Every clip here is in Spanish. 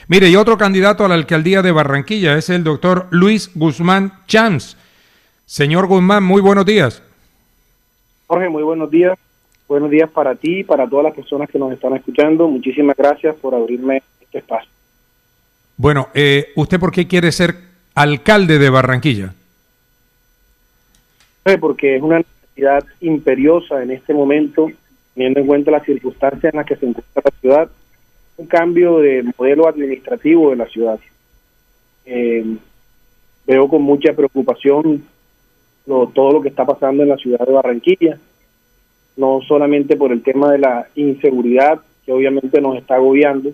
Mire, y otro candidato a la alcaldía de Barranquilla es el doctor Luis Guzmán Chams. Señor Guzmán, muy buenos días. Jorge, muy buenos días. Buenos días para ti y para todas las personas que nos están escuchando. Muchísimas gracias por abrirme este espacio. Bueno, ¿usted por qué quiere ser alcalde de Barranquilla? Porque es una necesidad imperiosa en este momento, teniendo en cuenta las circunstancias en las que se encuentra la ciudad, un cambio de modelo administrativo de la ciudad. Veo con mucha preocupación todo lo que está pasando en la ciudad de Barranquilla, no solamente por el tema de la inseguridad, que obviamente nos está agobiando,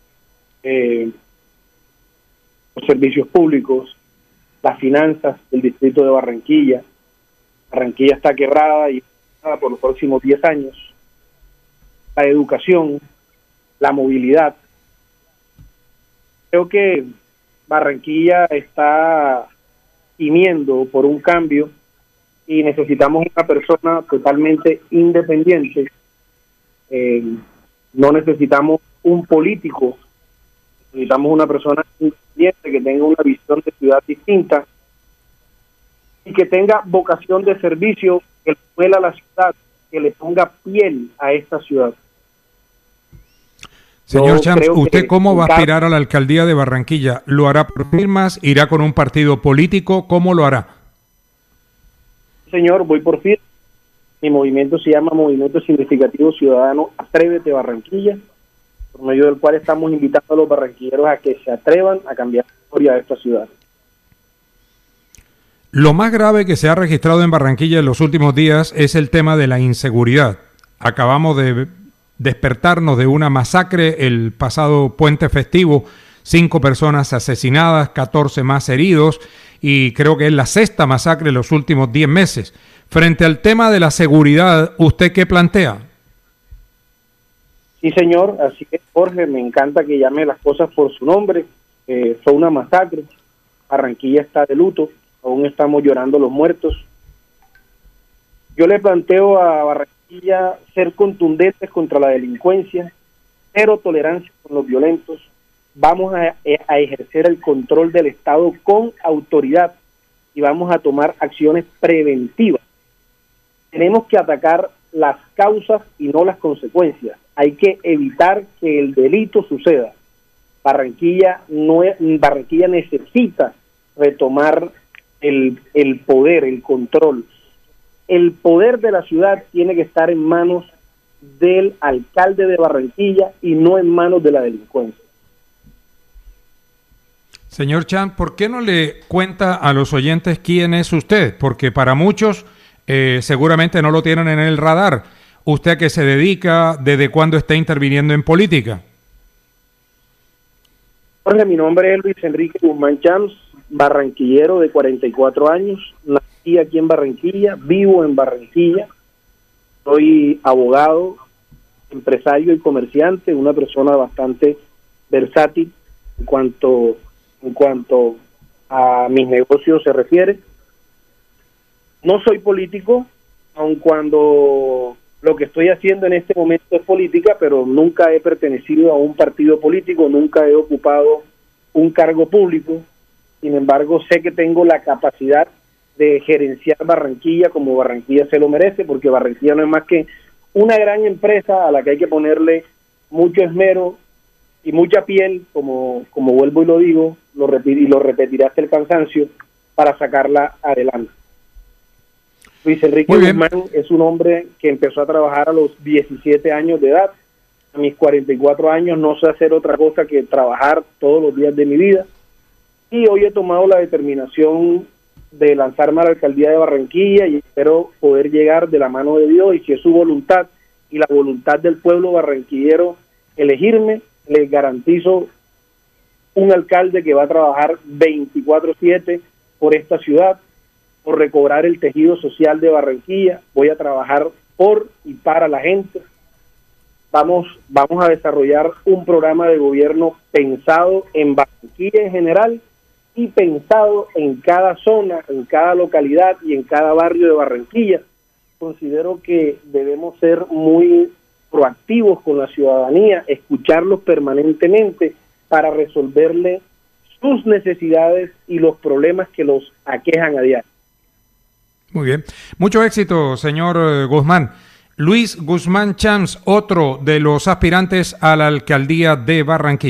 los servicios públicos, las finanzas del distrito de Barranquilla. Barranquilla está quebrada y por los próximos 10 años. La educación, la movilidad. Creo que Barranquilla está gimiendo por un cambio y necesitamos una persona totalmente independiente. No necesitamos un político, necesitamos una persona independiente que tenga una visión de ciudad distinta y que tenga vocación de servicio, que le duela a la ciudad, que le ponga piel a esta ciudad. Señor Chams, ¿usted cómo va a aspirar a la alcaldía de Barranquilla? ¿Lo hará por firmas? ¿Irá con un partido político? ¿Cómo lo hará? Señor, voy por firmas. Mi movimiento se llama Movimiento Significativo Ciudadano Atrévete Barranquilla, por medio del cual estamos invitando a los barranquilleros a que se atrevan a cambiar la historia de esta ciudad. Lo más grave que se ha registrado en Barranquilla en los últimos días es el tema de la inseguridad. Acabamos de despertarnos de una masacre el pasado puente festivo, 5 personas asesinadas, 14 más heridos, y creo que es la 6ª masacre en los últimos 10 meses. Frente al tema de la seguridad, ¿usted qué plantea? Sí, señor, así que Jorge, me encanta que llame las cosas por su nombre. Fue una masacre, Barranquilla está de luto, aún estamos llorando los muertos. Yo le planteo a Barranquilla ser contundentes contra la delincuencia, cero tolerancia con los violentos. Vamos a ejercer el control del Estado con autoridad y vamos a tomar acciones preventivas. Tenemos que atacar las causas y no las consecuencias. Hay que evitar que el delito suceda. Barranquilla necesita retomar el poder, el control. El poder de la ciudad tiene que estar en manos del alcalde de Barranquilla y no en manos de la delincuencia. Señor Chams, ¿por qué no le cuenta a los oyentes quién es usted? Porque para muchos seguramente no lo tienen en el radar. ¿Usted a qué se dedica? ¿Desde cuándo está interviniendo en política? Jorge, mi nombre es Luis Enrique Guzmán Chams, barranquillero de 44 años. Nací aquí en Barranquilla, vivo en Barranquilla. Soy abogado, empresario y comerciante, una persona bastante versátil en cuanto a mis negocios se refiere. No soy político, aun cuando lo que estoy haciendo en este momento es política, pero nunca he pertenecido a un partido político, nunca he ocupado un cargo público. Sin embargo, sé que tengo la capacidad de gerenciar Barranquilla como Barranquilla se lo merece, porque Barranquilla no es más que una gran empresa a la que hay que ponerle mucho esmero y mucha piel, como vuelvo y lo digo, lo repetiré hasta el cansancio, para sacarla adelante. Luis Enrique Guzmán es un hombre que empezó a trabajar a los 17 años de edad. A mis 44 años no sé hacer otra cosa que trabajar todos los días de mi vida. Y hoy he tomado la determinación de lanzarme a la alcaldía de Barranquilla y espero poder llegar de la mano de Dios, y si es su voluntad y la voluntad del pueblo barranquillero elegirme, les garantizo un alcalde que va a trabajar 24/7 por esta ciudad, por recobrar el tejido social de Barranquilla. Voy a trabajar por y para la gente. Vamos a desarrollar un programa de gobierno pensado en Barranquilla en general y pensado en cada zona, en cada localidad y en cada barrio de Barranquilla. Considero que debemos ser muy proactivos con la ciudadanía, escucharlos permanentemente para resolverle sus necesidades y los problemas que los aquejan a diario. Muy bien. Mucho éxito, señor Guzmán. Luis Guzmán Chams, otro de los aspirantes a la alcaldía de Barranquilla.